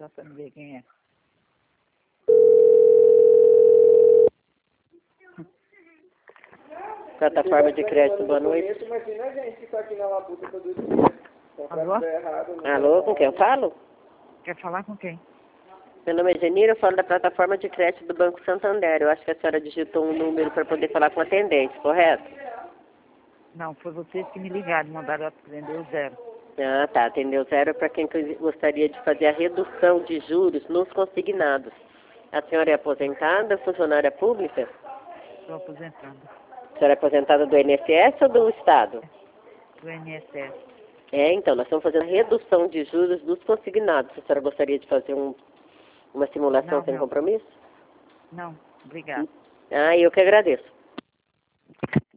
só para me ver quem é. Plataforma de crédito, boa noite. Imagina a gente que tá aqui na labuta todo dia. Alô? Alô, com quem eu falo? Quer falar com quem? Meu nome é Genira, eu falo da plataforma de crédito do Banco Santander. Eu acho que a senhora digitou um número para poder falar com o atendente, correto? Não, foi vocês que me ligaram, mandaram atender o 0. Ah, tá. Atendeu zero para quem gostaria de fazer a redução de juros nos consignados. A senhora é aposentada, funcionária pública? Estou aposentada. A senhora é aposentada do INSS ou do Estado? Do INSS. É, então, nós estamos fazendo a redução de juros dos consignados. A senhora gostaria de fazer uma simulação Não, sem não. compromisso? Não, obrigada. Ah, eu que agradeço.